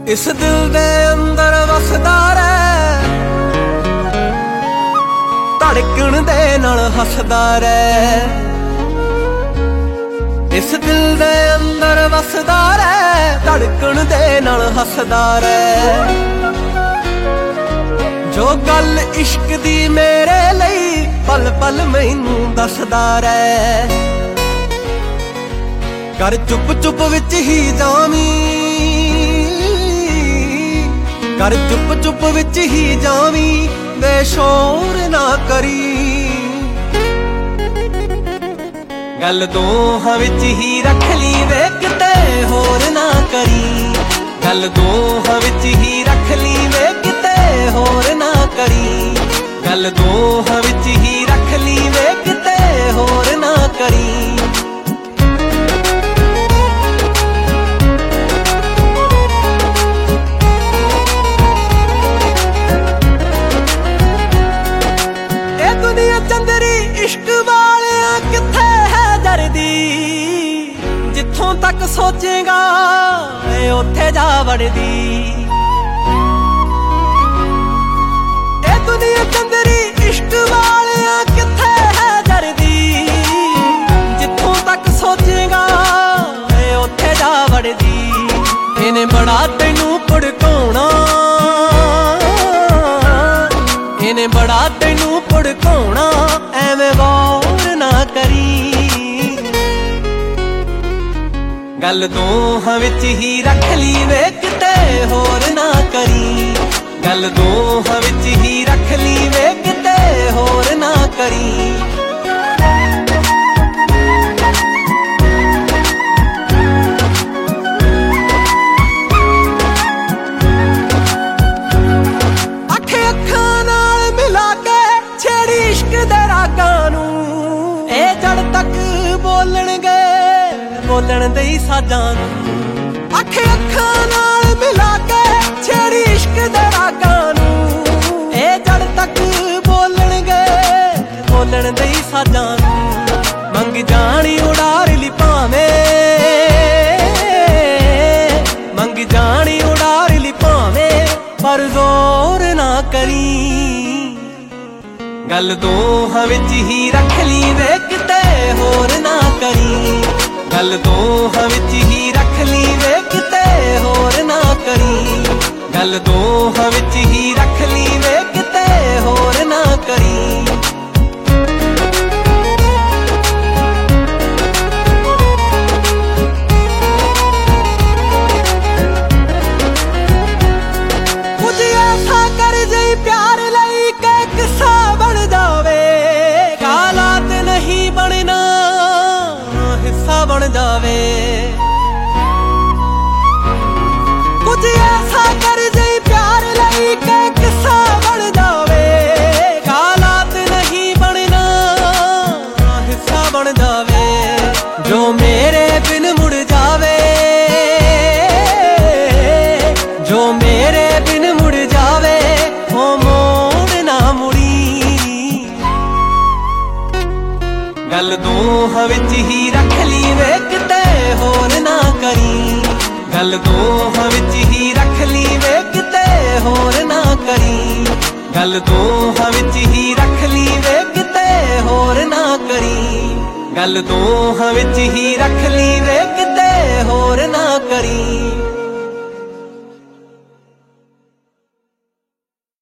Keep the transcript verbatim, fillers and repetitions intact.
इस दिल दे अंदर वसदा रहे, धड़कन दे नाल हसदा रहे। इस दिल दे अंदर वसदा रहे, धड़कन दे नाल हसदा रहे। जो गल इश्क दी मेरे लई पल पल मैनू दसदा रहे। कर चुप चुप विच ही जावी, कर चुप चुप विच ही जावी, बेशोर ना करी। गल दोहां विच ही रख ली वे किते होर ना करी। गल दोहां विच ही रख ली वे किते होर ना करी। गल दोहां विच ही रख ली वे किते होर ना करी। चंदरी इश्क वालिया किथे है दर्दी, जिथों तक सोचेगा उथे जा वड़दी। ए दुनिया चंदरी इश्क वालिया किथे है दर्दी, जिथों तक सोचेगा उथे जा वड़दी। इन्हें बड़ा तैनू भड़काउणा, इन्हें बड़ा तैनू भड़काउणा, एवें गौर ना करी। गल दोहां विच ही रख ली वे किते होर ना करी। गल दोहां विच ही रख ली वे किते होर ना करी। बोलणगे बोलण दे साजां नूं, अख अखां नाल मिला के छेड़ी इश्क दे रागां नूं। ए जड़ तक बोलणगे बोलण दे साजां नूं। मंग जानी उड़ार ली भावें, मंग जानी उड़ार ली भावें, पर जोर ना करी। गल दोहां विच ही रख ली वे किते होर ना करी। गल दोहां विच ही रख ली वे किते होर ना करी। गल दोहां विच ही रख ली वे किते होर ना करी। कुछ ऐसा कर जई प्यार लई के किस्सा बन जावे, हालात नहीं बनना हिस्सा बन जावे। कुछ ऐसा कर जई प्यार लई के किस्सा बन जावे, हालात नहीं बनना हिस्सा बन जावे। जो मेरे बिन मुड़ जावे, जो मेरे बिन मुड़ जावे, ओ मोड़ ना मुड़ी। गल दोहां विच ही रख ली वे किते होर ना करी। गल दोहां विच ही रख ली वे किते होर ना करी। गल दोहां विच ही रख ली वे किते होर ना करी। गल दोहां विच ही रख ली वे किते होर ना करी।